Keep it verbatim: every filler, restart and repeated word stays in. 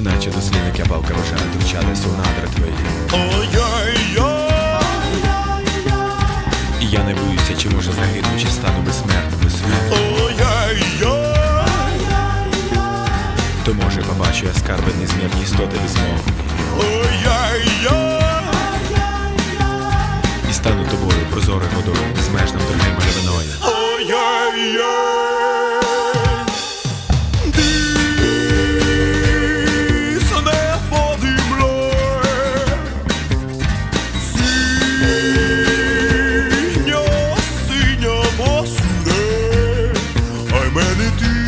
Юначе дослідник я палка бажаю втручатися у надра твої. Ой-ой-ой, І я не боюся, чи може загину, чи стану безсмертним у світі. ой-ой-ой, То може побачу я скарби незмірні істоти безмовні. ой-ой-ой, І стану тобою прозорою водою, безмежним дорогим ревиною. ой-ой-ой. Ай мене ти